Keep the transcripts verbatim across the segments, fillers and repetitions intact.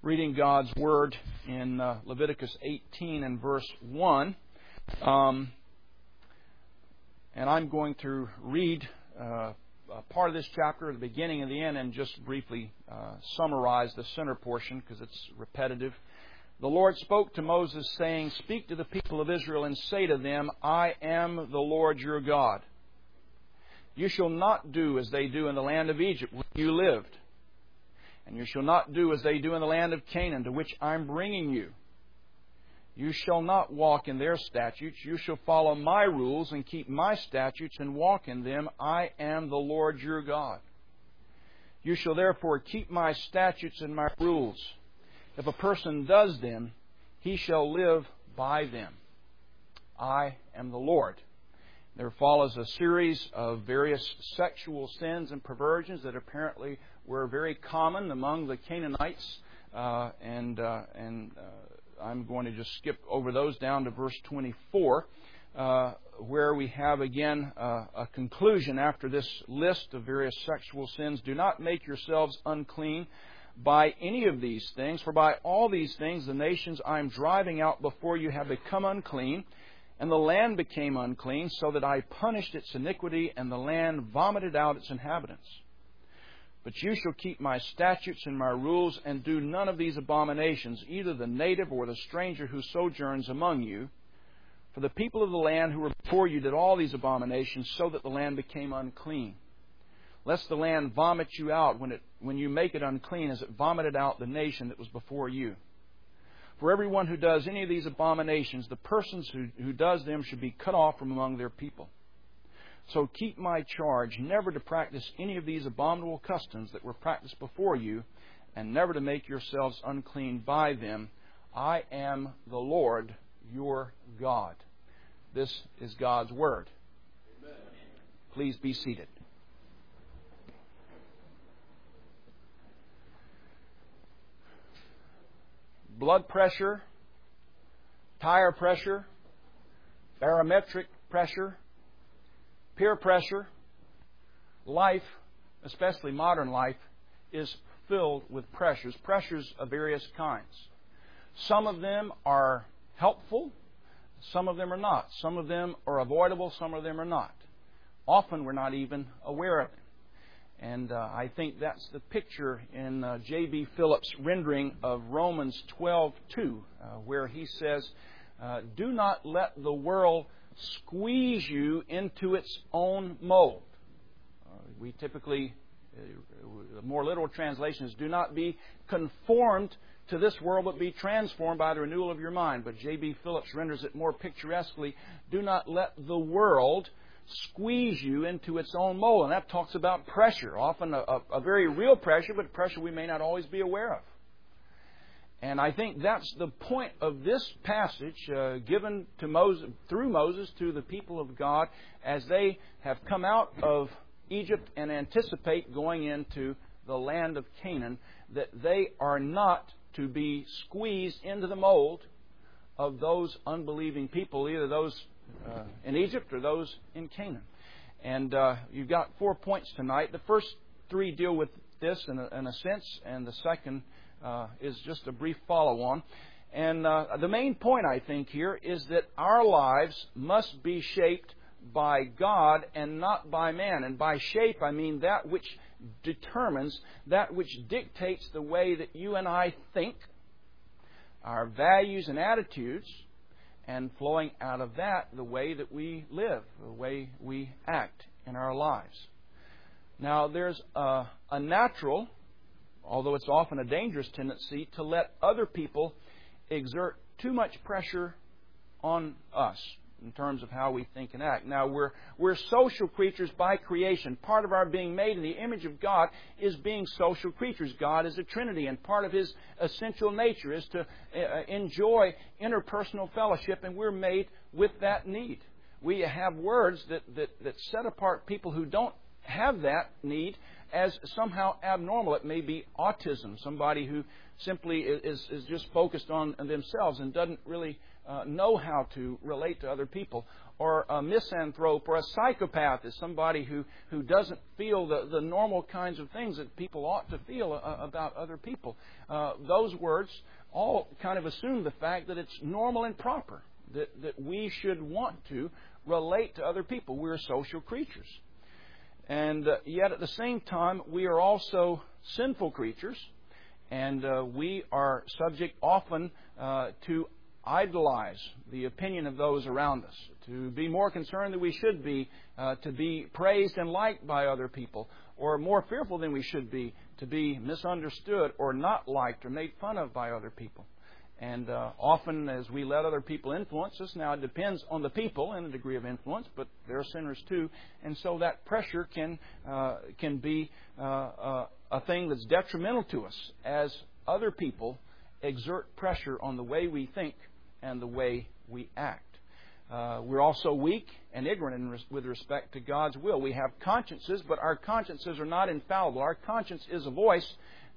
reading God's Word in uh, Leviticus eighteen and verse one. Um, and I'm going to read uh, a part of this chapter, the beginning and the end, and just briefly uh, summarize the center portion because it's repetitive. The Lord spoke to Moses, saying, "Speak to the people of Israel and say to them, I am the Lord your God. You shall not do as they do in the land of Egypt where you lived. And you shall not do as they do in the land of Canaan, to which I am bringing you. You shall not walk in their statutes. You shall follow my rules and keep my statutes and walk in them. I am the Lord your God. You shall therefore keep my statutes and my rules. If a person does them, he shall live by them. I am the Lord." There follows a series of various sexual sins and perversions that apparently were very common among the Canaanites, uh, and uh, and uh, I'm going to just skip over those down to verse twenty-four, uh, where we have again uh, a conclusion after this list of various sexual sins. "Do not make yourselves unclean by any of these things, for by all these things the nations I am driving out before you have become unclean. And the land became unclean, so that I punished its iniquity, and the land vomited out its inhabitants. But you shall keep my statutes and my rules, and do none of these abominations, either the native or the stranger who sojourns among you. For the people of the land who were before you did all these abominations, so that the land became unclean. Lest the land vomit you out when it when you make it unclean, as it vomited out the nation that was before you. For everyone who does any of these abominations, the persons who, who does them should be cut off from among their people. So keep my charge never to practice any of these abominable customs that were practiced before you, and never to make yourselves unclean by them. I am the Lord your God." This is God's Word. Amen. Please be seated. Blood pressure, tire pressure, barometric pressure, peer pressure, life, especially modern life, is filled with pressures, pressures of various kinds. Some of them are helpful, some of them are not. Some of them are avoidable, some of them are not. Often we're not even aware of them. And uh, I think that's the picture in uh, J B Phillips' rendering of Romans twelve two, uh, where he says, uh, "Do not let the world squeeze you into its own mold." Uh, we typically, uh, the more literal translation is, "Do not be conformed to this world, but be transformed by the renewal of your mind." But J B Phillips renders it more picturesquely, "Do not let the world squeeze you into its own mold." And that talks about pressure, often a, a, a very real pressure, but pressure we may not always be aware of. And I think that's the point of this passage uh, given to Moses, through Moses to the people of God as they have come out of Egypt and anticipate going into the land of Canaan, that they are not to be squeezed into the mold of those unbelieving people, either those Uh, in Egypt or those in Canaan. And uh, you've got four points tonight. The first three deal with this in a, in a sense, and the second uh, is just a brief follow-on. And uh, the main point, I think, here is that our lives must be shaped by God and not by man. And by shape, I mean that which determines, that which dictates the way that you and I think, our values and attitudes, and flowing out of that, the way that we live, the way we act in our lives. Now, there's a, a natural, although it's often a dangerous tendency, to let other people exert too much pressure on us in terms of how we think and act. Now, we're we're social creatures by creation. Part of our being made in the image of God is being social creatures. God is a Trinity, and part of His essential nature is to uh, enjoy interpersonal fellowship, and we're made with that need. We have words that, that, that set apart people who don't have that need as somehow abnormal. It may be autism, somebody who simply is, is just focused on themselves and doesn't really uh, know how to relate to other people. Or a misanthrope or a psychopath is somebody who, who doesn't feel the, the normal kinds of things that people ought to feel uh, about other people. Uh, those words all kind of assume the fact that it's normal and proper, that, that we should want to relate to other people. We're social creatures. And uh, yet at the same time, we are also sinful creatures, and uh, we are subject often uh, to idolize the opinion of those around us, to be more concerned than we should be, uh, to be praised and liked by other people, or more fearful than we should be, to be misunderstood or not liked or made fun of by other people. And uh, often as we let other people influence us, now it depends on the people and the degree of influence, but they're sinners too, and so that pressure can uh, can be uh, uh, a thing that's detrimental to us as other people exert pressure on the way we think and the way we act. Uh, we're also weak and ignorant in res- with respect to God's will. We have consciences, but our consciences are not infallible. Our conscience is a voice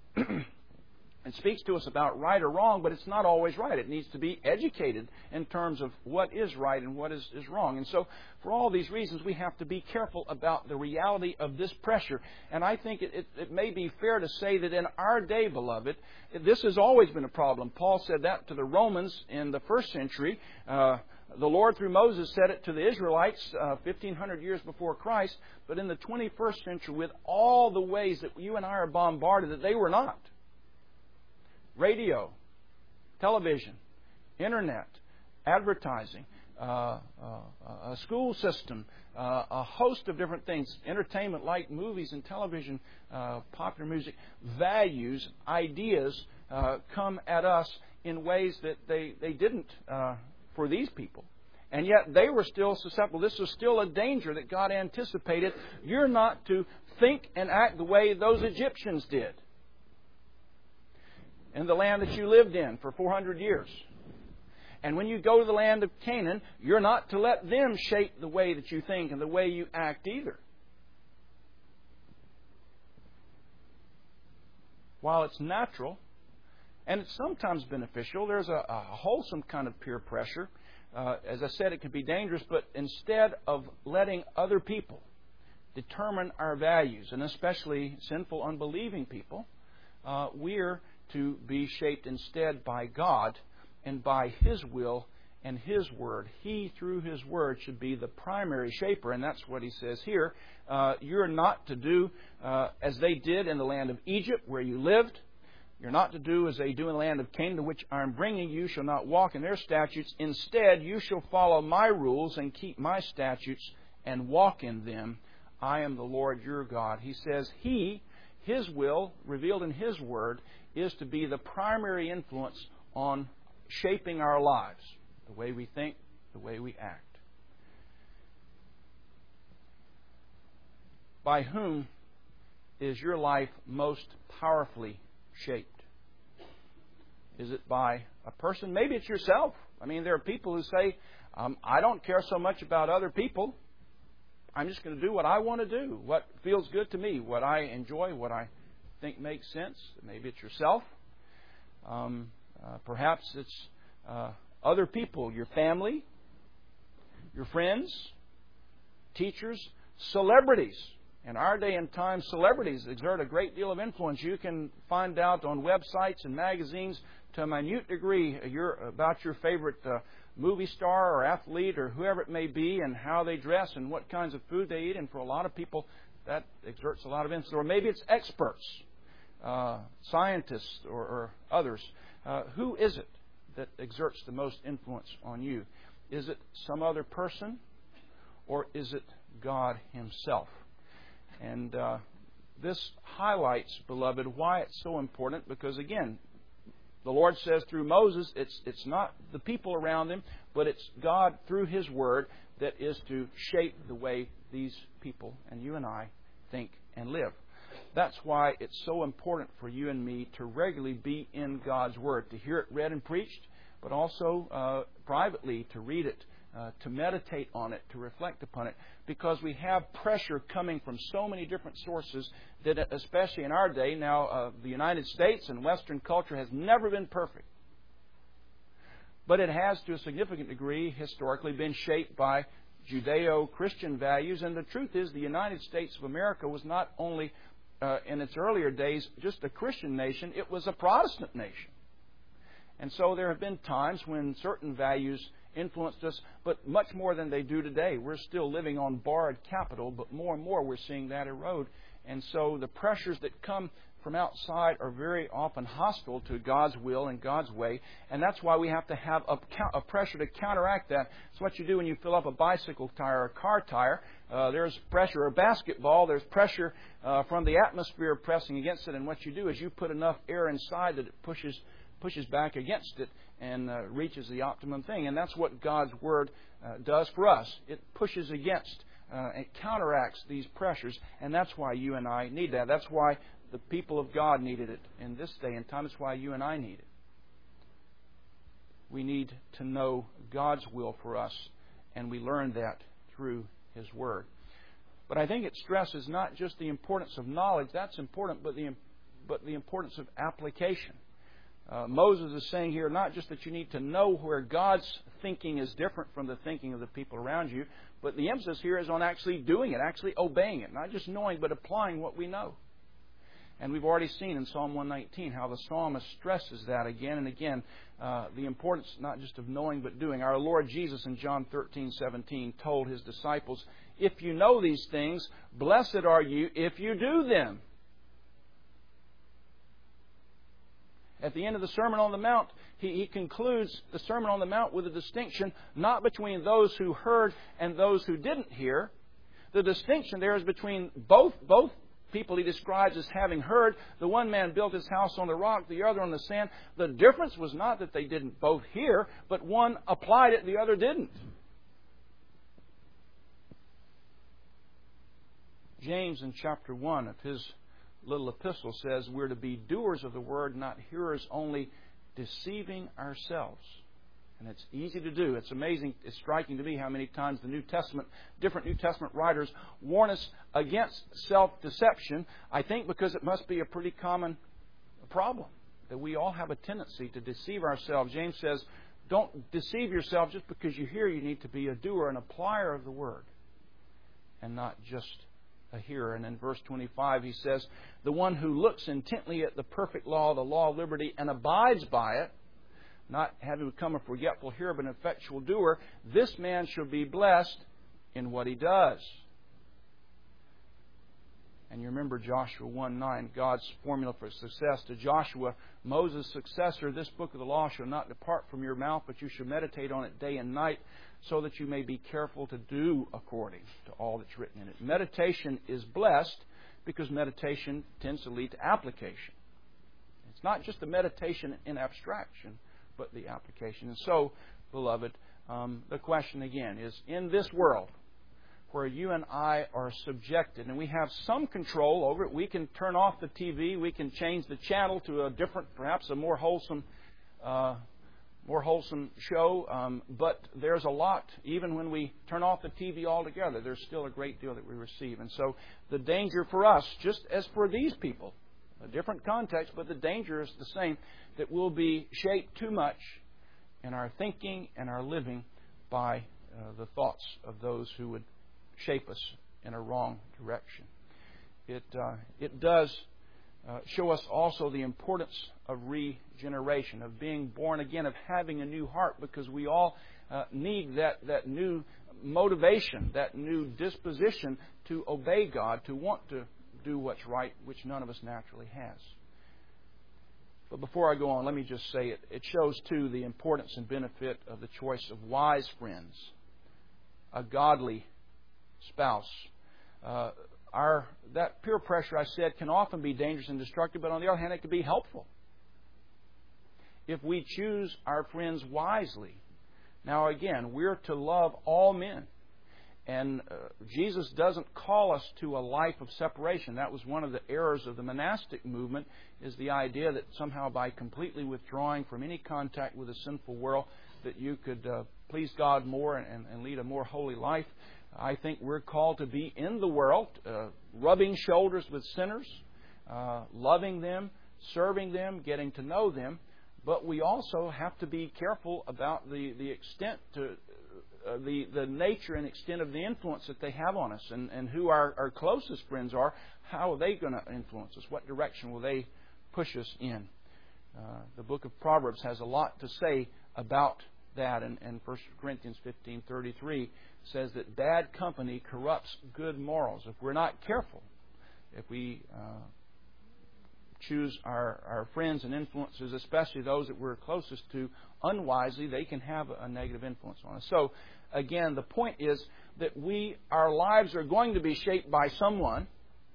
and speaks to us about right or wrong, but it's not always right. It needs to be educated in terms of what is right and what is, is wrong. And so for all these reasons, we have to be careful about the reality of this pressure. And I think it, it, it may be fair to say that in our day, beloved, this has always been a problem. Paul said that to the Romans in the first century. Uh, the Lord, through Moses, said it to the Israelites uh, fifteen hundred years before Christ. But in the twenty-first century, with all the ways that you and I are bombarded, that they were not. Radio, television, internet, advertising, uh, uh, a school system, uh, a host of different things, entertainment like movies and television, uh, popular music, values, ideas uh, come at us in ways that they, they didn't uh, for these people. And yet they were still susceptible. This was still a danger that God anticipated. You're not to think and act the way those Egyptians did in the land that you lived in for four hundred years. And when you go to the land of Canaan, you're not to let them shape the way that you think and the way you act either. While it's natural, and it's sometimes beneficial, there's a, a wholesome kind of peer pressure. Uh, as I said, it can be dangerous, but instead of letting other people determine our values, and especially sinful, unbelieving people, uh, we're to be shaped instead by God and by His will and His Word. He, through His Word, should be the primary shaper, and that's what He says here. Uh, you're not to do uh, as they did in the land of Egypt, where you lived. You're not to do as they do in the land of Canaan, to which I am bringing you. You shall not walk in their statutes. Instead, you shall follow my rules and keep my statutes and walk in them. I am the Lord your God. He says He, His will, revealed in His Word, is to be the primary influence on shaping our lives, the way we think, the way we act. By whom is your life most powerfully shaped? Is it by a person? Maybe it's yourself. I mean, there are people who say, um, I don't care so much about other people. I'm just going to do what I want to do, what feels good to me, what I enjoy, what I think makes sense. Maybe it's yourself. Um, uh, perhaps it's uh, other people, your family, your friends, teachers, celebrities. In our day and time, celebrities exert a great deal of influence. You can find out on websites and magazines to a minute degree your, about your favorite uh, movie star or athlete or whoever it may be, and how they dress and what kinds of food they eat. And for a lot of people, that exerts a lot of influence. Or maybe it's experts, uh, scientists, or, or others. Uh, who is it that exerts the most influence on you? Is it some other person, or is it God Himself? And uh, this highlights, beloved, why it's so important, because, again, the Lord says through Moses, it's it's not the people around him, but it's God through His Word that is to shape the way these people and you and I think and live. That's why it's so important for you and me to regularly be in God's Word, to hear it read and preached, but also uh, privately to read it uh, to meditate on it, to reflect upon it, because we have pressure coming from so many different sources that, especially in our day, now uh, the United States and Western culture has never been perfect. But it has, to a significant degree, historically been shaped by Judeo-Christian values. And the truth is, the United States of America was not only, uh, in its earlier days, just a Christian nation, it was a Protestant nation. And so there have been times when certain values influenced us, but much more than they do today. We're still living on borrowed capital, but more and more we're seeing that erode. And so the pressures that come from outside are very often hostile to God's will and God's way, and that's why we have to have a, a pressure to counteract that. It's what you do when you fill up a bicycle tire or a car tire. Uh, there's pressure, or basketball, there's pressure uh, from the atmosphere pressing against it, and what you do is you put enough air inside that it pushes pushes back against it and uh, reaches the optimum thing. And that's what God's Word uh, does for us. It pushes against, uh, it counteracts these pressures, and that's why you and I need that. That's why the people of God needed it in this day and time. It's why you and I need it. We need to know God's will for us, and we learn that through His Word. But I think it stresses not just the importance of knowledge, that's important, but the, but the importance of application. Uh, Moses is saying here not just that you need to know where God's thinking is different from the thinking of the people around you, but the emphasis here is on actually doing it, actually obeying it. Not just knowing, but applying what we know. And we've already seen in Psalm one nineteen how the psalmist stresses that again and again, uh, the importance not just of knowing but doing. Our Lord Jesus in John thirteen seventeen told His disciples, "If you know these things, blessed are you if you do them." At the end of the Sermon on the Mount, he, he concludes the Sermon on the Mount with a distinction not between those who heard and those who didn't hear. The distinction there is between both both people He describes as having heard. The one man built his house on the rock, the other on the sand. The difference was not that they didn't both hear, but one applied it, the other didn't. James in chapter one of his little epistle says we're to be doers of the word, not hearers only, deceiving ourselves. And it's easy to do. It's amazing, it's striking to me how many times the New Testament, different New Testament writers warn us against self-deception. I think because it must be a pretty common problem, that we all have a tendency to deceive ourselves. James says, don't deceive yourself just because you hear. You need to be a doer, an applier of the word, and not just a hearer. And in verse twenty-five he says, the one who looks intently at the perfect law, the law of liberty, and abides by it, not having become a forgetful hearer but an effectual doer, this man shall be blessed in what he does. And you remember Joshua one nine, God's formula for success to Joshua, Moses' successor, this book of the law shall not depart from your mouth, but you shall meditate on it day and night, so that you may be careful to do according to all that's written in it. Meditation is blessed because meditation tends to lead to application. It's not just the meditation in abstraction, but the application. And so, beloved, um, the question again is, in this world where you and I are subjected, and we have some control over it, we can turn off the T V, we can change the channel to a different, perhaps a more wholesome, uh, more wholesome show. Um, but there's a lot, even when we turn off the T V altogether, there's still a great deal that we receive. And so, the danger for us, just as for these people, a different context, but the danger is the same, that we'll be shaped too much in our thinking and our living by uh, the thoughts of those who would shape us in a wrong direction. It uh, it does uh, show us also the importance of regeneration, of being born again, of having a new heart, because we all uh, need that, that new motivation, that new disposition to obey God, to want to do what's right, which none of us naturally has. But before I go on, let me just say it. It shows, too, the importance and benefit of the choice of wise friends, a godly spouse. Uh, our that peer pressure, I said, can often be dangerous and destructive, but on the other hand, it can be helpful if we choose our friends wisely. Now, again, we're to love all men. And uh, Jesus doesn't call us to a life of separation. That was one of the errors of the monastic movement, is the idea that somehow by completely withdrawing from any contact with the sinful world that you could uh, please God more and, and lead a more holy life. I think we're called to be in the world, uh, rubbing shoulders with sinners, uh, loving them, serving them, getting to know them. But we also have to be careful about the, the extent to uh, the, the nature and extent of the influence that they have on us, and, and who our, our closest friends are. How are they going to influence us? What direction will they push us in? Uh, the book of Proverbs has a lot to say about that, and, and First Corinthians fifteen thirty-three says that bad company corrupts good morals. If we're not careful, if we uh, choose our, our friends and influences, especially those that we're closest to, unwisely, they can have a negative influence on us. So, again, the point is that we, our lives are going to be shaped by someone.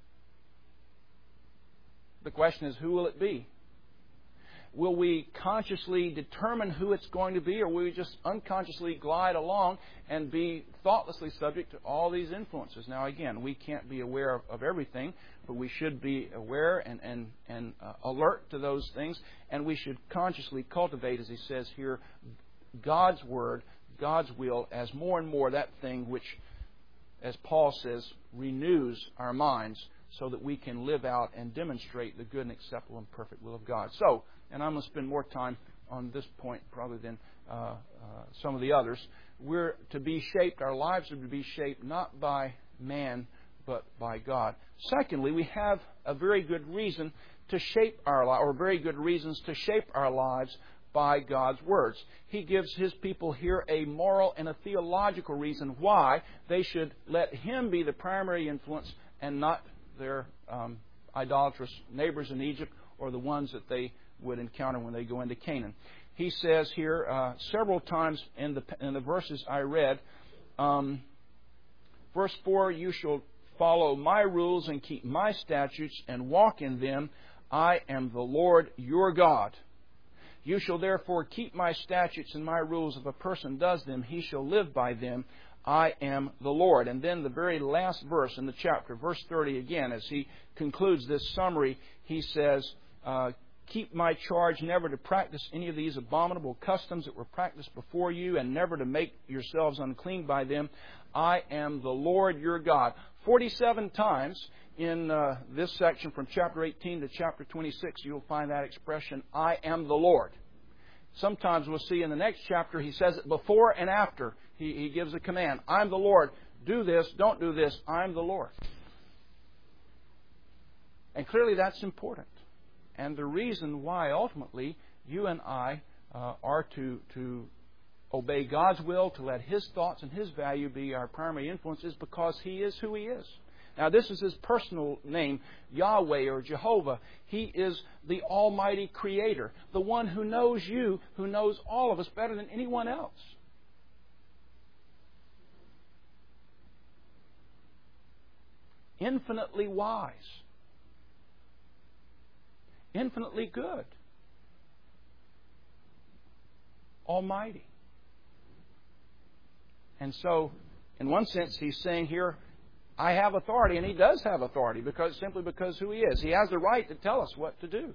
The question is, who will it be? Will we consciously determine who it's going to be, or will we just unconsciously glide along and be thoughtlessly subject to all these influences? Now, again, we can't be aware of, of everything, but we should be aware and, and, and uh, alert to those things, and we should consciously cultivate, as he says here, God's Word, God's will, as more and more that thing which, as Paul says, renews our minds so that we can live out and demonstrate the good and acceptable and perfect will of God. So, and I'm going to spend more time on this point probably than uh, uh, some of the others. We're to be shaped, our lives are to be shaped not by man, but by God. Secondly, we have a very good reason to shape our lives, or very good reasons to shape our lives by God's words. He gives His people here a moral and a theological reason why they should let Him be the primary influence and not their um, idolatrous neighbors in Egypt or the ones that they would encounter when they go into Canaan. He says here uh, several times in the in the verses I read, um, verse four, you shall follow my rules and keep my statutes and walk in them. I am the Lord your God. You shall therefore keep my statutes and my rules. If a person does them, he shall live by them. I am the Lord. And then the very last verse in the chapter, verse thirty again, as he concludes this summary, he says, uh, keep my charge never to practice any of these abominable customs that were practiced before you, and never to make yourselves unclean by them. I am the Lord your God. forty-seven times in uh, this section from chapter eighteen to chapter twenty-six, you'll find that expression, I am the Lord. Sometimes we'll see in the next chapter, he says it before and after. He, he gives a command. I'm the Lord. Do this. Don't do this. I'm the Lord. And clearly that's important. And the reason why ultimately you and I uh, are to, to obey God's will, to let His thoughts and His value be our primary influence, is because He is who He is. Now, this is His personal name, Yahweh or Jehovah. He is the Almighty Creator, the one who knows you, who knows all of us better than anyone else. Infinitely wise. Infinitely good. Almighty. And so, in one sense, He's saying here, I have authority, and He does have authority, because simply because who He is. He has the right to tell us what to do.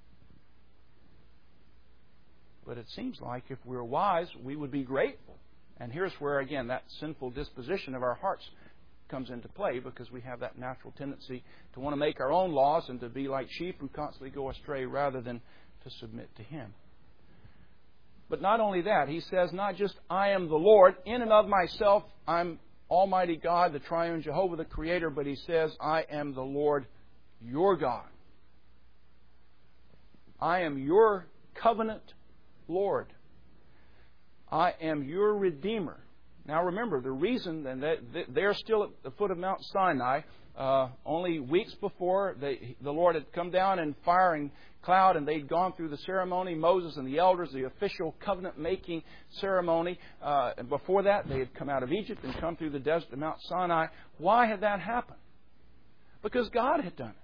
But it seems like if we're wise, we would be grateful. And here's where, again, that sinful disposition of our hearts comes into play, because we have that natural tendency to want to make our own laws and to be like sheep who constantly go astray rather than to submit to Him. But not only that, He says not just I am the Lord, in and of myself I'm Almighty God, the Triune Jehovah, the Creator, but He says I am the Lord your God. I am your covenant Lord. I am your Redeemer. Now remember, the reason that they're still at the foot of Mount Sinai, uh, only weeks before they, the Lord had come down in fire and cloud, and they'd gone through the ceremony, Moses and the elders, the official covenant-making ceremony. Uh, and before that, they had come out of Egypt and come through the desert of Mount Sinai. Why had that happened? Because God had done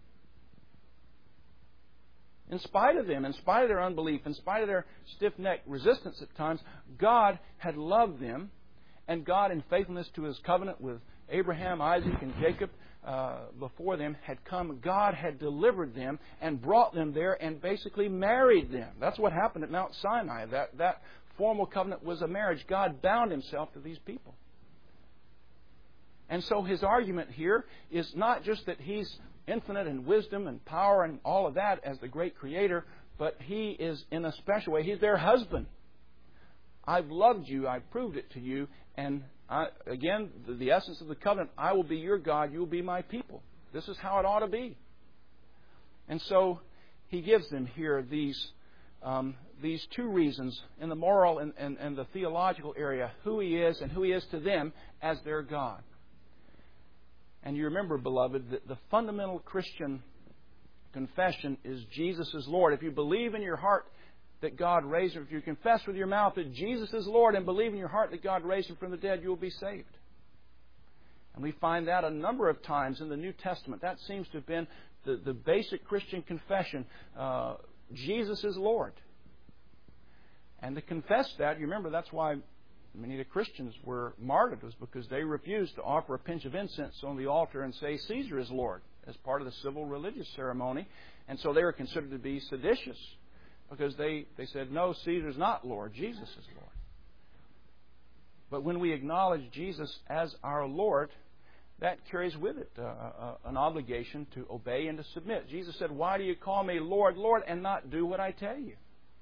it. In spite of them, in spite of their unbelief, in spite of their stiff-necked resistance at times, God had loved them And God, in faithfulness to His covenant with Abraham, Isaac, and Jacob uh, before them, had come. God had delivered them and brought them there and basically married them. That's what happened at Mount Sinai. That, that formal covenant was a marriage. God bound Himself to these people. And so His argument here is not just that He's infinite in wisdom and power and all of that as the great Creator, but He is in a special way. He's their husband. I've loved you. I've proved it to you. And I, again, the, the essence of the covenant, I will be your God. You will be my people. This is how it ought to be. And so He gives them here these um, these two reasons in the moral and, and, and the theological area, who He is and who He is to them as their God. And you remember, beloved, that the fundamental Christian confession is Jesus is Lord. If you believe in your heart that God raised Him, if you confess with your mouth that Jesus is Lord and believe in your heart that God raised Him from the dead, you will be saved. And we find that a number of times in the New Testament. That seems to have been the, the basic Christian confession. Uh, Jesus is Lord. And to confess that, you remember that's why many of the Christians were martyred, was because they refused to offer a pinch of incense on the altar and say Caesar is Lord as part of the civil religious ceremony. And so they were considered to be seditious because they, they said, no, Caesar's not Lord, Jesus is Lord. But when we acknowledge Jesus as our Lord, that carries with it uh, uh, an obligation to obey and to submit. Jesus said, why do you call me Lord, Lord, and not do what I tell you?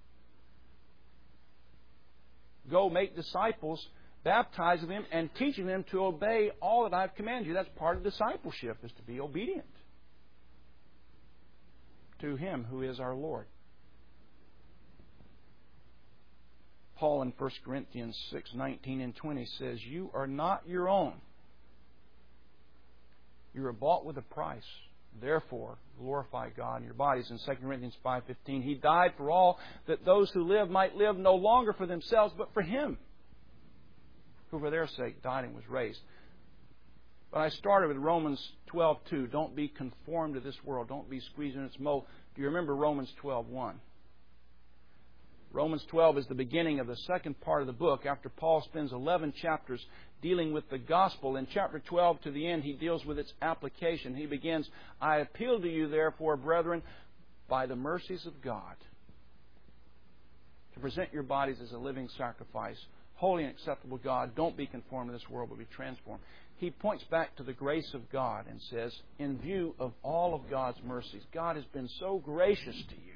Go make disciples, baptizing them, and teaching them to obey all that I've commanded you. That's part of discipleship, is to be obedient to Him who is our Lord. Paul in First Corinthians six, nineteen and twenty says, you are not your own. You are bought with a price. Therefore, glorify God in your bodies. In Second Corinthians five fifteen, He died for all, that those who live might live no longer for themselves, but for Him, who for their sake died and was raised. But I started with Romans twelve two. Don't be conformed to this world. Don't be squeezed in its mold. Do you remember Romans twelve one? Romans twelve is the beginning of the second part of the book. After Paul spends eleven chapters dealing with the gospel, in chapter twelve to the end, he deals with its application. He begins, I appeal to you, therefore, brethren, by the mercies of God, to present your bodies as a living sacrifice, holy and acceptable to God. Don't be conformed to this world, but be transformed. He points back to the grace of God and says, in view of all of God's mercies, God has been so gracious to you.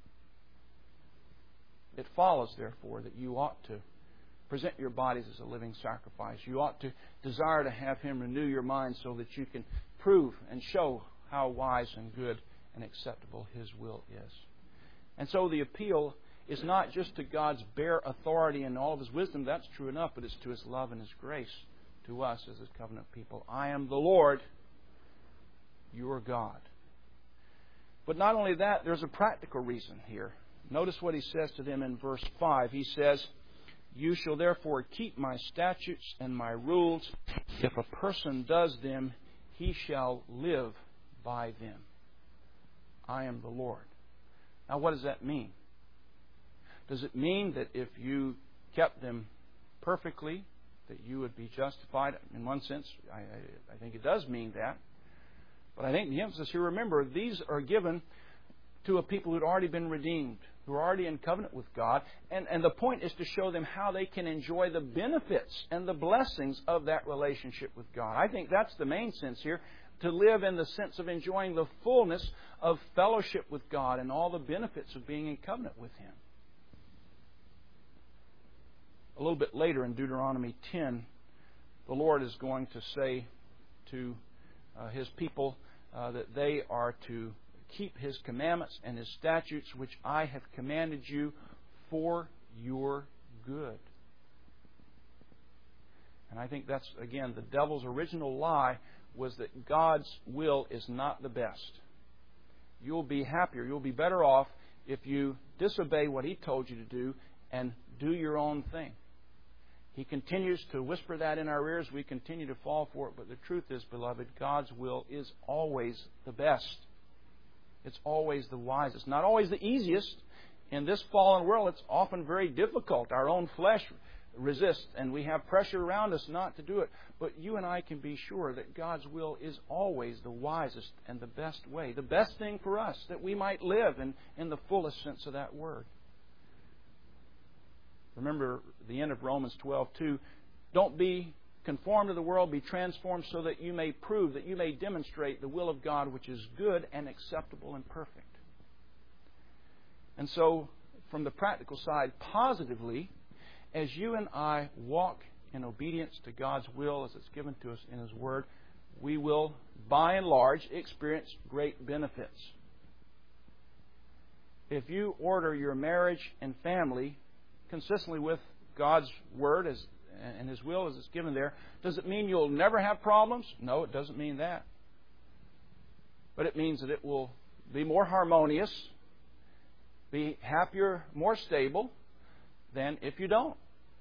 It follows, therefore, that you ought to present your bodies as a living sacrifice. You ought to desire to have Him renew your mind so that you can prove and show how wise and good and acceptable His will is. And so the appeal is not just to God's bare authority and all of His wisdom. That's true enough, but it's to His love and His grace to us as His covenant people. I am the Lord, your God. But not only that, there's a practical reason here. Notice what He says to them in verse five. He says, you shall therefore keep my statutes and my rules. If a person does them, he shall live by them. I am the Lord. Now, what does that mean? Does it mean that if you kept them perfectly, that you would be justified? In one sense, I, I, I think it does mean that. But I think the emphasis here, remember, these are given to a people who had already been redeemed, who are already in covenant with God. And, and the point is to show them how they can enjoy the benefits and the blessings of that relationship with God. I think that's the main sense here, to live in the sense of enjoying the fullness of fellowship with God and all the benefits of being in covenant with Him. A little bit later in Deuteronomy ten, the Lord is going to say to uh, His people uh, that they are to keep His commandments and His statutes, which I have commanded you for your good. And I think that's, again, the devil's original lie was that God's will is not the best. You'll be happier, you'll be better off if you disobey what He told you to do and do your own thing. He continues to whisper that in our ears. We continue to fall for it. But the truth is, beloved, God's will is always the best. It's always the wisest. Not always the easiest. In this fallen world, it's often very difficult. Our own flesh resist, and we have pressure around us not to do it. But you and I can be sure that God's will is always the wisest and the best way, the best thing for us, that we might live in, in the fullest sense of that word. Remember the end of Romans twelve two. Don't be conformed to the world, be transformed so that you may prove, that you may demonstrate the will of God, which is good and acceptable and perfect. And so, from the practical side, positively, as you and I walk in obedience to God's will as it's given to us in His Word, we will, by and large, experience great benefits. If you order your marriage and family consistently with God's Word as, and His will as it's given there, does it mean you'll never have problems? No, it doesn't mean that. But it means that it will be more harmonious, be happier, more stable than if you don't.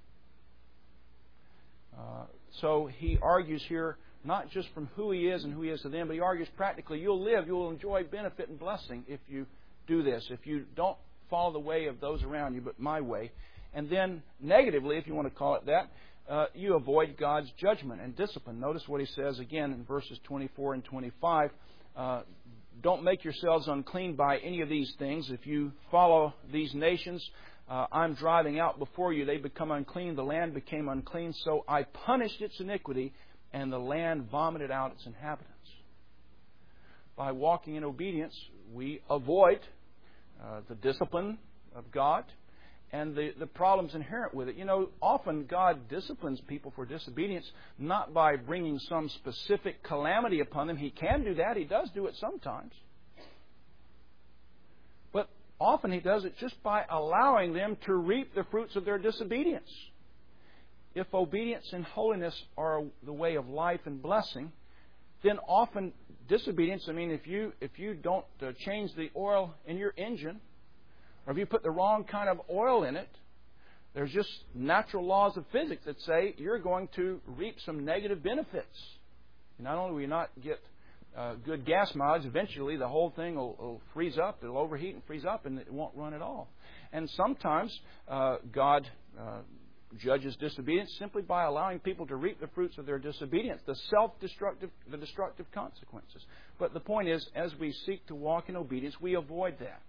Uh, so he argues here not just from who he is and who he is to them, but he argues practically you'll live, you'll enjoy benefit and blessing if you do this, if you don't follow the way of those around you, but my way. And then negatively, if you want to call it that, uh, you avoid God's judgment and discipline. Notice what he says again in verses twenty-four and twenty-five. Uh, don't make yourselves unclean by any of these things. If you follow these nations, uh, I'm driving out before you. They become unclean. The land became unclean. So I punished its iniquity, and the land vomited out its inhabitants. By walking in obedience, we avoid uh, the discipline of God and the, the problems inherent with it. You know, often God disciplines people for disobedience not by bringing some specific calamity upon them. He can do that. He does do it sometimes. But often He does it just by allowing them to reap the fruits of their disobedience. If obedience and holiness are the way of life and blessing, then often disobedience, I mean, if you, if you don't uh, change the oil in your engine, or if you put the wrong kind of oil in it, there's just natural laws of physics that say you're going to reap some negative benefits. Not only will you not get uh, good gas mileage, eventually the whole thing will, will freeze up, it'll overheat and freeze up, and it won't run at all. And sometimes uh, God uh, judges disobedience simply by allowing people to reap the fruits of their disobedience, the self-destructive, the destructive consequences. But the point is, as we seek to walk in obedience, we avoid that.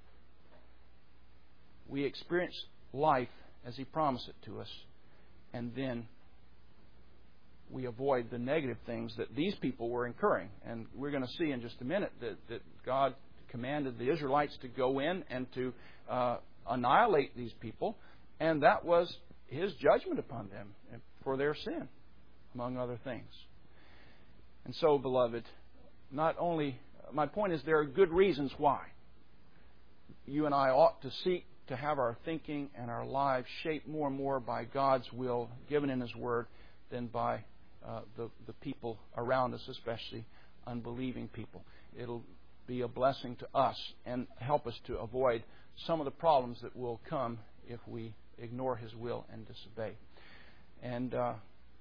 We experience life as He promised it to us, and then we avoid the negative things that these people were incurring. And we're going to see in just a minute that, that God commanded the Israelites to go in and to uh, annihilate these people, and that was His judgment upon them for their sin, among other things. And so, beloved, not only, my point is there are good reasons why you and I ought to seek to have our thinking and our lives shaped more and more by God's will given in His Word than by uh, the, the people around us, especially unbelieving people. It'll be a blessing to us and help us to avoid some of the problems that will come if we ignore His will and disobey. And uh,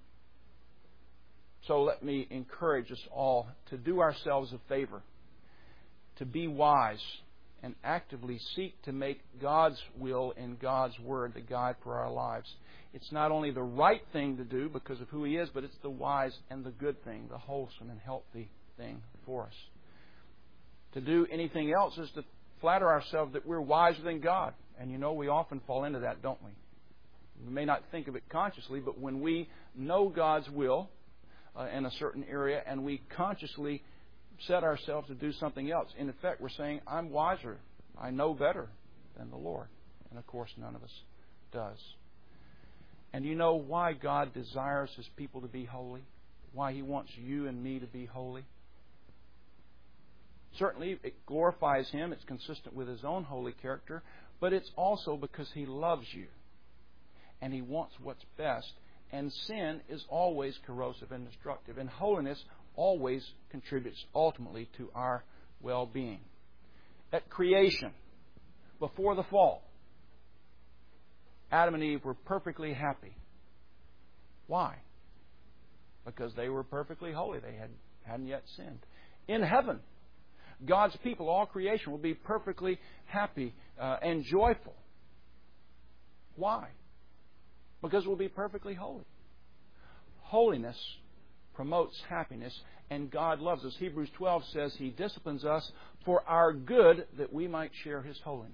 so let me encourage us all to do ourselves a favor, to be wise and actively seek to make God's will and God's Word the guide for our lives. It's not only the right thing to do because of who He is, but it's the wise and the good thing, the wholesome and healthy thing for us. To do anything else is to flatter ourselves that we're wiser than God. And you know, we often fall into that, don't we? We may not think of it consciously, but when we know God's will uh, in a certain area and we consciously set ourselves to do something else, in effect, we're saying, I'm wiser, I know better than the Lord. And of course, none of us does. And you know why God desires His people to be holy? Why He wants you and me to be holy? Certainly, it glorifies Him. It's consistent with His own holy character. But it's also because He loves you. And He wants what's best. And sin is always corrosive and destructive. And holiness always contributes ultimately to our well-being. At creation, before the fall, Adam and Eve were perfectly happy. Why? Because they were perfectly holy. They had, hadn't yet sinned. In heaven, God's people, all creation, will be perfectly happy uh, and joyful. Why? because we'll be perfectly holy. Holiness promotes happiness, and God loves us. Hebrews twelve says He disciplines us for our good, that we might share His holiness.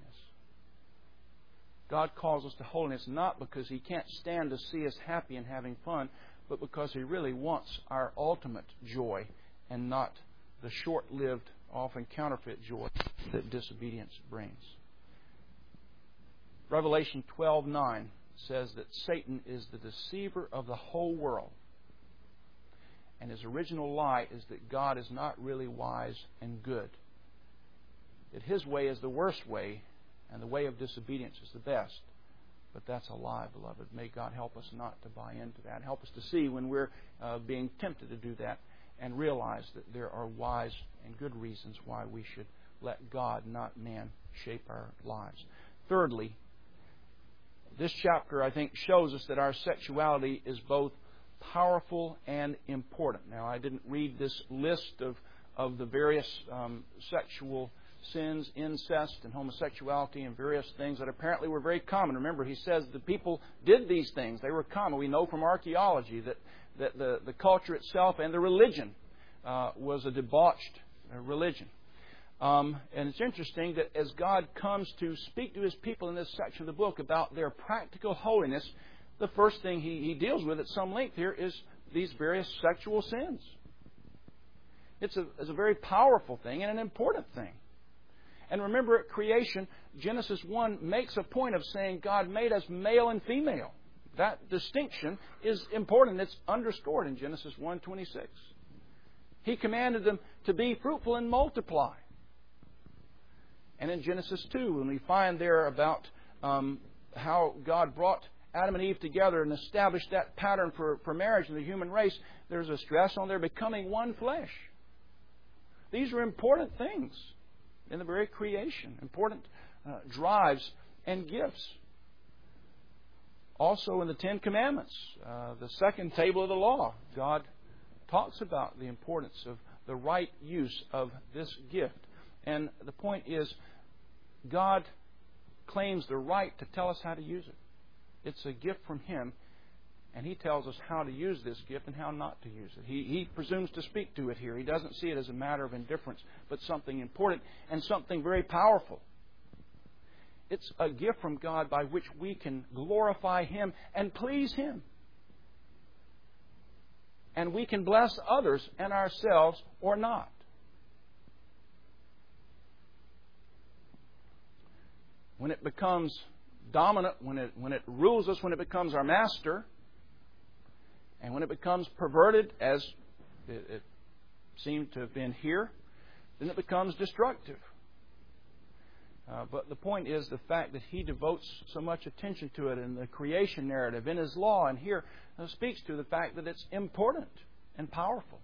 God calls us to holiness not because He can't stand to see us happy and having fun, but because He really wants our ultimate joy and not the short-lived, often counterfeit joy that disobedience brings. Revelation twelve nine says that Satan is the deceiver of the whole world. And his original lie is that God is not really wise and good. That His way is the worst way, and the way of disobedience is the best. But that's a lie, beloved. May God help us not to buy into that. Help us to see when we're uh, being tempted to do that, and realize that there are wise and good reasons why we should let God, not man, shape our lives. Thirdly, this chapter, I think, shows us that our sexuality is both powerful and important. Now, I didn't read this list of, of the various um, sexual sins, incest and homosexuality and various things that apparently were very common. Remember, he says the people did these things. They were common. We know from archaeology that, that the, the culture itself and the religion uh, was a debauched uh, religion. Um, and it's interesting that as God comes to speak to His people in this section of the book about their practical holiness, the first thing he, he deals with at some length here is these various sexual sins. It's a, it's a very powerful thing and an important thing. And remember, at creation, Genesis one makes a point of saying God made us male and female. That distinction is important. It's underscored in Genesis one twenty-six. He commanded them to be fruitful and multiply. And in Genesis two, when we find there about um, how God brought Adam and Eve together and established that pattern for, for marriage in the human race, there's a stress on their becoming one flesh. These are important things in the very creation, important uh, drives and gifts. Also in the Ten Commandments, uh, the second table of the law, God talks about the importance of the right use of this gift. And the point is, God claims the right to tell us how to use it. It's a gift from Him, and He tells us how to use this gift and how not to use it. He, he presumes to speak to it here. He doesn't see it as a matter of indifference, but something important and something very powerful. It's a gift from God by which we can glorify Him and please Him. And we can bless others and ourselves or not. When it becomes dominant, when it, when it rules us, when it becomes our master, and when it becomes perverted, as it, it seemed to have been here, then it becomes destructive. Uh, but the point is the fact that He devotes so much attention to it in the creation narrative, in His law, and here uh, speaks to the fact that it's important and powerful.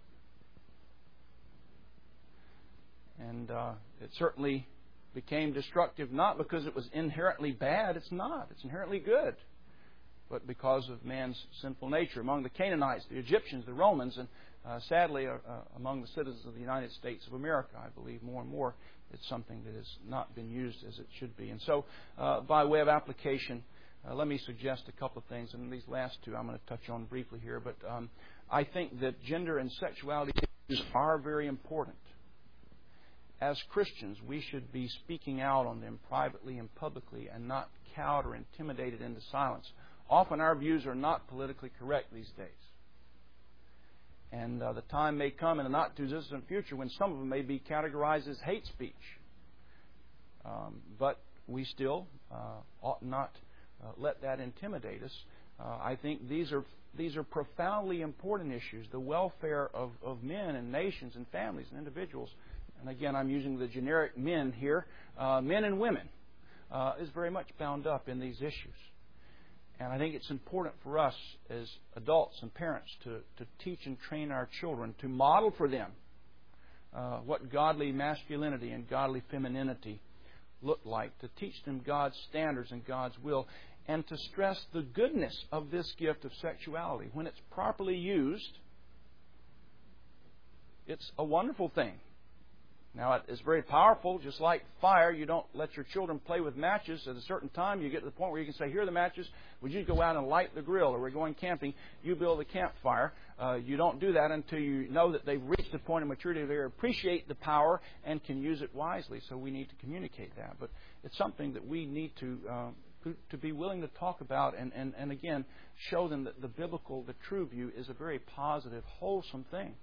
And uh, it certainly became destructive not because it was inherently bad. It's not. It's inherently good. But because of man's sinful nature. Among the Canaanites, the Egyptians, the Romans, and uh, sadly uh, uh, among the citizens of the United States of America, I believe more and more it's something that has not been used as it should be. And so, uh, by way of application, uh, let me suggest a couple of things. And these last two I'm going to touch on briefly here. But um, I think that gender and sexuality issues are very important. As Christians, we should be speaking out on them privately and publicly and not cowed or intimidated into silence. Often our views are not politically correct these days. And uh, the time may come in the not-too-distant future when some of them may be categorized as hate speech. Um, but we still uh, ought not uh, let that intimidate us. Uh, I think these are these are profoundly important issues. The welfare of, of men and nations and families and individuals. And again, I'm using the generic men here. Uh, men and women uh, is very much bound up in these issues. And I think it's important for us as adults and parents to, to teach and train our children, to model for them uh, what godly masculinity and godly femininity look like, to teach them God's standards and God's will, and to stress the goodness of this gift of sexuality. When it's properly used, it's a wonderful thing. Now, it is very powerful, just like fire. You don't let your children play with matches. At a certain time, you get to the point where you can say, here are the matches. Would you go out and light the grill? Or we're going camping. You build a campfire. Uh, you don't do that until you know that they've reached the point of maturity where they appreciate the power and can use it wisely. So we need to communicate that. But it's something that we need to uh, to be willing to talk about and, and, and, again, show them that the biblical, the true view is a very positive, wholesome thing.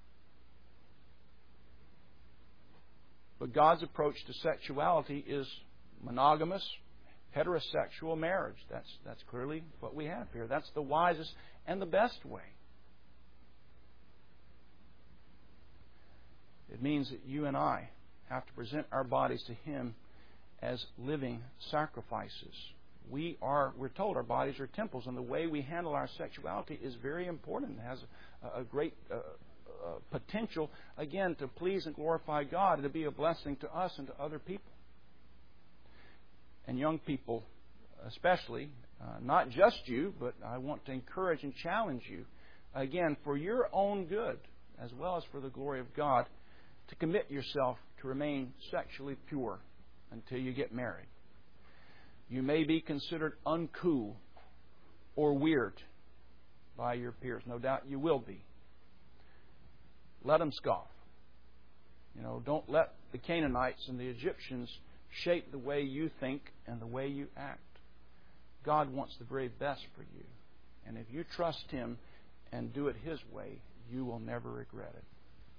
But God's approach to sexuality is monogamous, heterosexual marriage. That's, that's clearly what we have here. That's the wisest and the best way. It means that you and I have to present our bodies to Him as living sacrifices. We are, we're told our bodies are temples, and the way we handle our sexuality is very important. It has a, a great uh, uh, potential, again, to please and glorify God and to be a blessing to us and to other people. And young people especially, uh, not just you, but I want to encourage and challenge you, again, for your own good, as well as for the glory of God, to commit yourself to remain sexually pure until you get married. You may be considered uncool or weird by your peers. No doubt you will be. Let them scoff. You know, don't let the Canaanites and the Egyptians shape the way you think and the way you act. God wants the very best for you. And if you trust Him and do it His way, you will never regret it.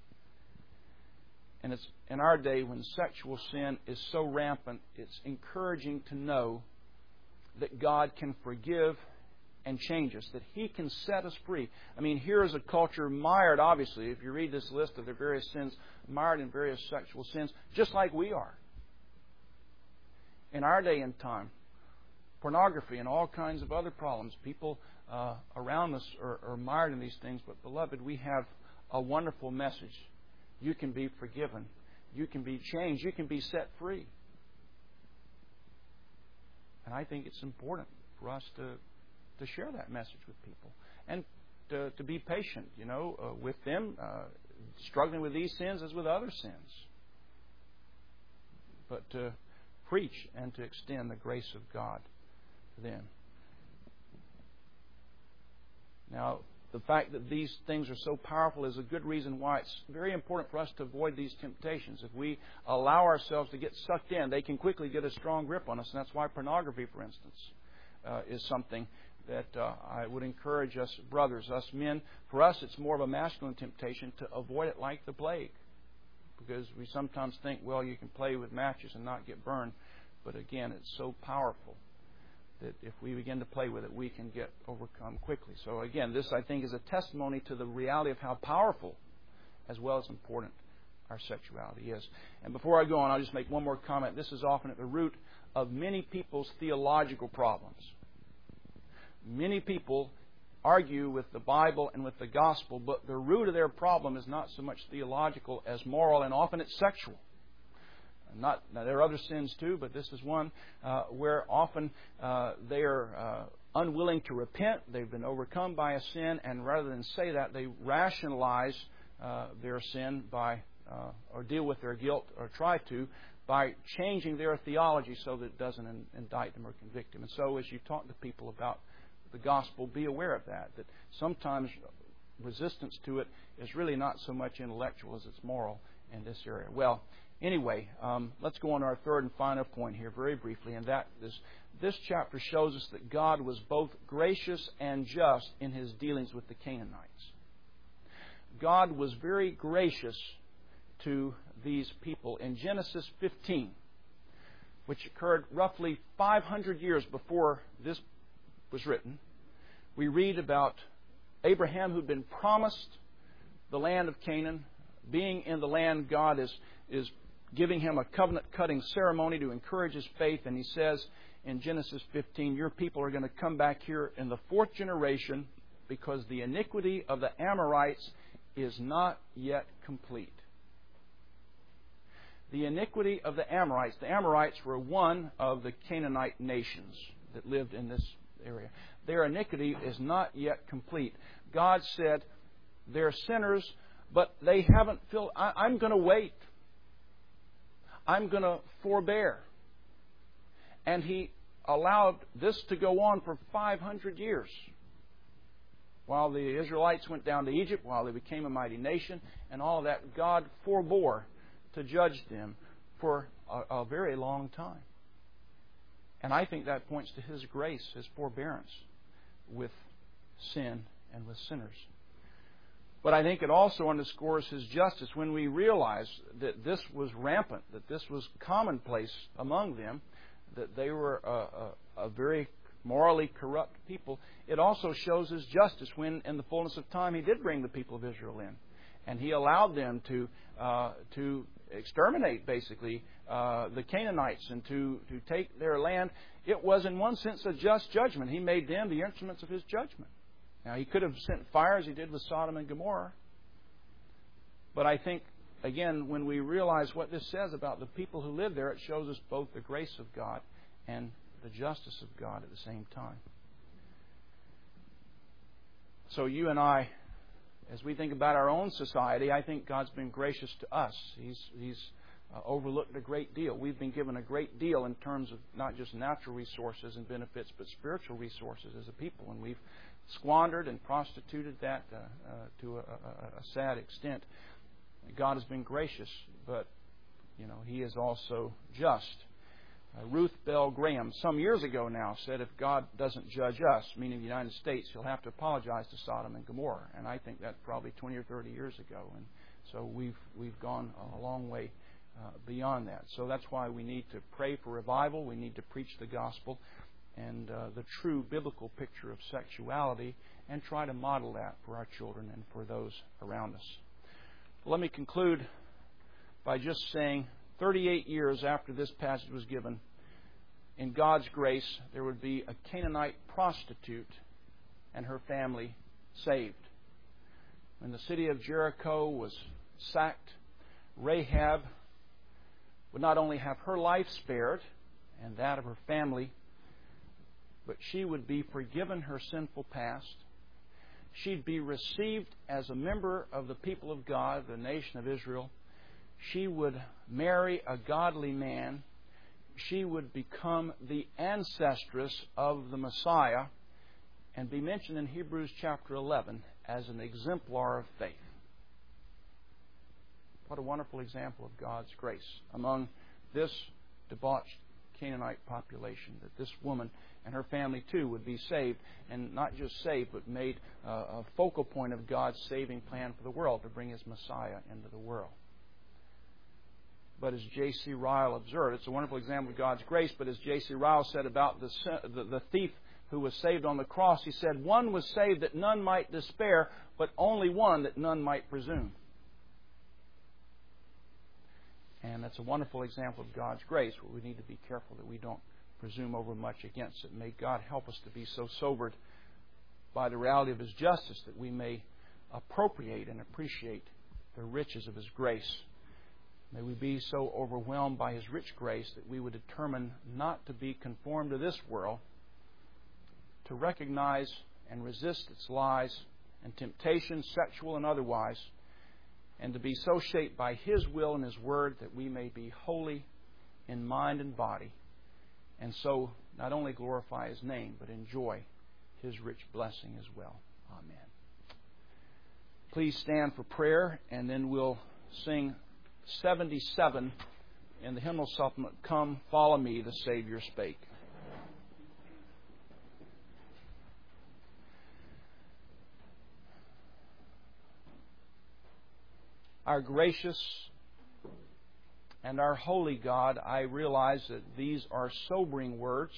And it's in our day when sexual sin is so rampant, it's encouraging to know that God can forgive and change us, that He can set us free. I mean, here is a culture mired, obviously, if you read this list of their various sins, mired in various sexual sins, just like we are. In our day and time, pornography and all kinds of other problems, people uh, around us are, are mired in these things. But, beloved, we have a wonderful message. You can be forgiven. You can be changed. You can be set free. And I think it's important for us to, to share that message with people. And to, to be patient, you know, uh, with them, uh, struggling with these sins as with other sins. But to preach and to extend the grace of God to them. Now, the fact that these things are so powerful is a good reason why it's very important for us to avoid these temptations. If we allow ourselves to get sucked in, they can quickly get a strong grip on us. And that's why pornography, for instance, uh, is something that uh, I would encourage us brothers, us men. For us, it's more of a masculine temptation to avoid it like the plague. Because we sometimes think, well, you can play with matches and not get burned. But again, it's so powerful that if we begin to play with it, we can get overcome quickly. So again, this, I think, is a testimony to the reality of how powerful as well as important our sexuality is. And before I go on, I'll just make one more comment. This is often at the root of many people's theological problems. Many people argue with the Bible and with the gospel, but the root of their problem is not so much theological as moral, and often it's sexual. Not, now, there are other sins too, but this is one uh, where often uh, they are uh, unwilling to repent. They've been overcome by a sin, and rather than say that, they rationalize uh, their sin by uh, or deal with their guilt, or try to, by changing their theology so that it doesn't in, indict them or convict them. And so as you talk to people about the gospel, be aware of that, that sometimes resistance to it is really not so much intellectual as it's moral in this area. Well, Anyway, um, let's go on to our third and final point here very briefly, and that is this chapter shows us that God was both gracious and just in His dealings with the Canaanites. God was very gracious to these people. In Genesis fifteen, which occurred roughly five hundred years before this was written, we read about Abraham, who'd been promised the land of Canaan. Being in the land, God is is giving him a covenant-cutting ceremony to encourage his faith. And he says in Genesis fifteen, your people are going to come back here in the fourth generation because the iniquity of the Amorites is not yet complete. The iniquity of the Amorites. The Amorites were one of the Canaanite nations that lived in this area. Their iniquity is not yet complete. God said, they're sinners, but they haven't filled... I, I'm going to wait. I'm going to forbear. And He allowed this to go on for five hundred years. While the Israelites went down to Egypt, while they became a mighty nation, and all of that, God forbore to judge them for a, a very long time. And I think that points to His grace, His forbearance with sin and with sinners. But I think it also underscores His justice when we realize that this was rampant, that this was commonplace among them, that they were a, a, a very morally corrupt people. It also shows His justice when, in the fullness of time, He did bring the people of Israel in. And He allowed them to uh, to exterminate, basically, uh, the Canaanites and to, to take their land. It was, in one sense, a just judgment. He made them the instruments of His judgment. Now, He could have sent fire as He did with Sodom and Gomorrah. But I think, again, when we realize what this says about the people who live there, it shows us both the grace of God and the justice of God at the same time. So you and I, as we think about our own society, I think God's been gracious to us. He's, he's uh, overlooked a great deal. We've been given a great deal in terms of not just natural resources and benefits, but spiritual resources as a people. And we've squandered and prostituted that uh, uh, to a, a, a sad extent. God has been gracious, but you know He is also just. Uh, Ruth Bell Graham, some years ago now, said if God doesn't judge us, meaning the United States, He'll have to apologize to Sodom and Gomorrah. And I think that's probably twenty or thirty years ago. And so we've we've gone a long way uh, beyond that. So that's why we need to pray for revival. We need to preach the gospel and uh, the true biblical picture of sexuality, and try to model that for our children and for those around us. Let me conclude by just saying, thirty-eight years after this passage was given, in God's grace, there would be a Canaanite prostitute and her family saved. When the city of Jericho was sacked, Rahab would not only have her life spared and that of her family, but she would be forgiven her sinful past. She'd be received as a member of the people of God, the nation of Israel. She would marry a godly man. She would become the ancestress of the Messiah and be mentioned in Hebrews chapter eleven as an exemplar of faith. What a wonderful example of God's grace among this debauched Canaanite population, that this woman and her family too would be saved, and not just saved, but made uh, a focal point of God's saving plan for the world, to bring His Messiah into the world. But as J C Ryle observed, it's a wonderful example of God's grace, but as J C Ryle said about the, the, the thief who was saved on the cross, he said, one was saved that none might despair, but only one that none might presume. And that's a wonderful example of God's grace, but we need to be careful that we don't presume over much against it. May God help us to be so sobered by the reality of His justice that we may appropriate and appreciate the riches of His grace. May we be so overwhelmed by His rich grace that we would determine not to be conformed to this world, to recognize and resist its lies and temptations, sexual and otherwise, and to be so shaped by His will and His Word that we may be holy in mind and body, and so not only glorify His name, but enjoy His rich blessing as well. Amen. Please stand for prayer, and then we'll sing seventy-seven in the hymnal supplement, Come, Follow Me, the Savior Spake. Our gracious and our holy God, I realize that these are sobering words,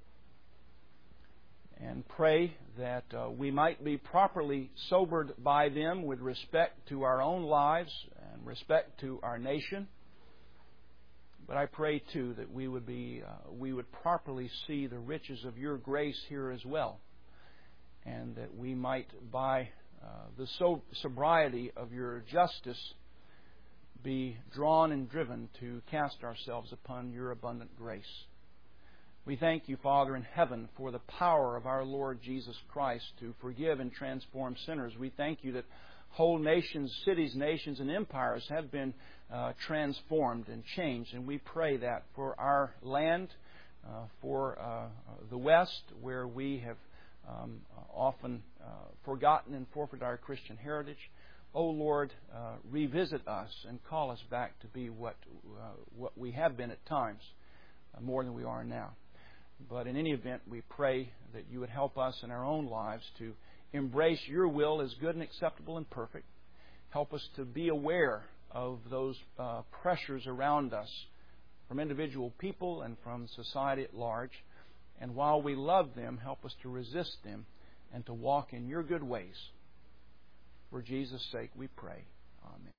and pray that uh, we might be properly sobered by them with respect to our own lives and respect to our nation. But I pray too that we would be uh, we would properly see the riches of Your grace here as well, and that we might, by uh, the so- sobriety of Your justice, be drawn and driven to cast ourselves upon Your abundant grace. We thank You, Father in heaven, for the power of our Lord Jesus Christ to forgive and transform sinners. We thank You that whole nations, cities, nations, and empires have been uh, transformed and changed. And we pray that for our land, uh, for uh, the West, where we have um, often uh, forgotten and forfeited our Christian heritage. Oh Lord, uh, revisit us and call us back to be what uh, what we have been at times, uh, more than we are now. But in any event, we pray that you would help us in our own lives to embrace your will as good and acceptable and perfect. Help us to be aware of those uh, pressures around us from individual people and from society at large. And while we love them, help us to resist them and to walk in your good ways. For Jesus' sake we pray. Amen.